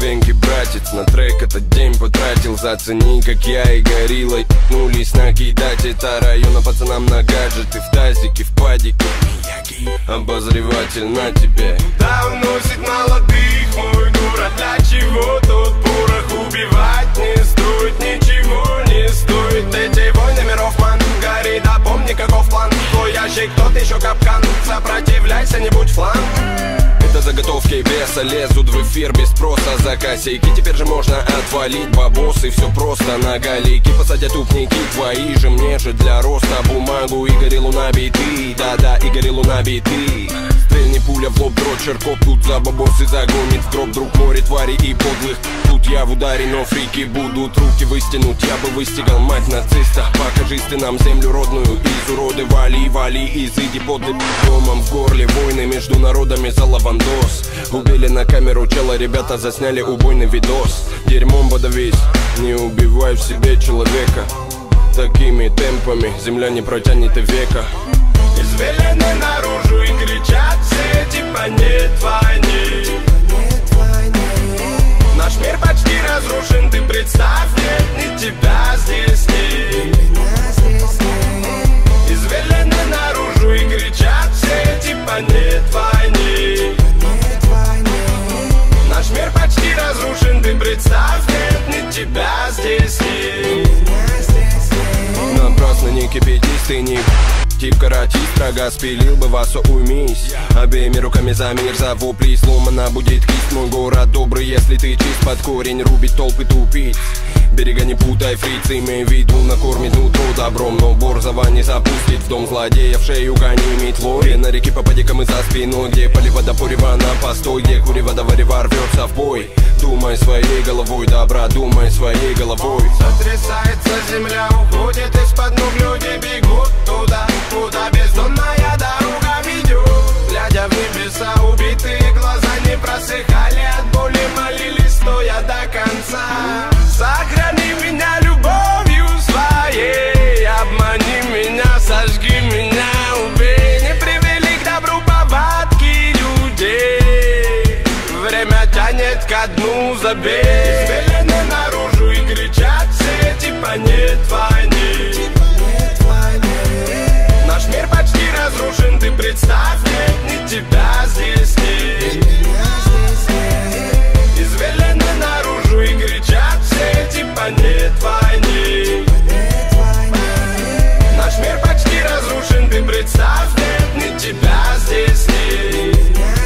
венки, братец, на трек этот день потратил. Зацени, как я и горилла ебнулись накидать. Это района пацанам на гаджеты, в тазике, в падике. Обозреватель на тебе. Да уносит молодых мой город. Для чего тут порох убивать не стоит? Ничего не стоит. Эти войны миров, ман, гори, да помни каков план. Твой ящик, тот еще капкан. Сопротивляйся, не будь фланг. Это заготовки веса лезут в эфир без спроса. За косяки теперь же можно отвалить бабос. И все просто на галейки посадят упники твои же. Мне же для роста бумагу и гориллу набиты. Да-да, и гориллу набиты. Стрельни пуля в лоб, дрочер, коп тут за бабос и загонит в гроб. Друг море твари и подлых. Тут я в ударе, но фрики будут руки выстянуть. Я бы выстигал мать нациста. Покажись ты нам землю родную. Из уроды вали, вали, изыди подлый. Домом в горле войны между народами за лавандос. Убили на камеру чела, ребята засняли убойный видос. Дерьмом подавись, не убивай в себе человека. Такими темпами земля не протянет и века. Извелены наружу и кричат все, типа нет войны. Наш мир почти разрушен, ты представь, нет ни тебя здесь нет. Извелены наружу и кричат все, типа нет войны. Наш мир почти разрушен, ты представь, нет ни тебя здесь нет. Напрасно не кипятись, ты не тип каратист, строго спилил бы вас, уймись. Обеими руками за мир, за вопли, сломана будет кисть. Мой город добрый, если ты чист под корень, рубить толпы тупиц. Берега не путай, фриц, имей в виду, накормит нутро добром. Но борзого не запустит в дом злодея, в шею гони метлой. На реке попади-ка мы за спиной, где полива до порева на постой, где курева до варева рвется в бой. Думай своей головой, добра, думай своей головой. Сотрясается земля, уходит из-под ног, люди бегут туда, куда бездонная дорога ведет. Глядя в небеса, убитые глаза не просыхали от боли, молились, стоя до конца. Сохрани меня любовью своей, обмани меня, сожги меня, убей. Не привели к добру повадки людей, время тянет ко дну, забей. Извелены наружу и кричат все, типа нет войны. Наш мир почти разрушен, ты представь, нет ни тебя здесь нет. Извелены наружу и кричат все, типа нет войны. Наш мир почти разрушен, ты представь, нет ни тебя здесь нет.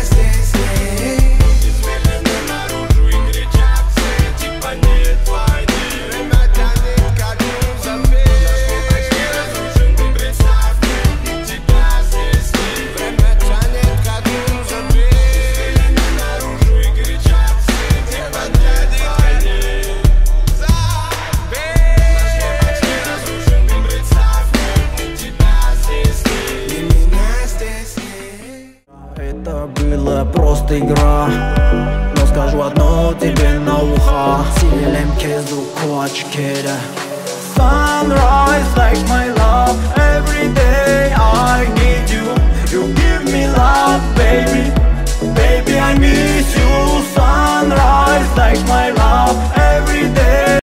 Извелены наружу и кричат все, типа нет войны. Время тянет ко дну, забей. Наш мир почти разрушен, ты представь, нет ни тебя здесь нет. Время тянет ко дну, забей. Извелены наружу и кричат все, типа нет войны. Это была просто игра, но скажу одно тебе на ухо. Силем кезу куачкеда. Sunrise like my love, every day I need you. You give me love, baby, baby I miss you. Sunrise like my love, every day.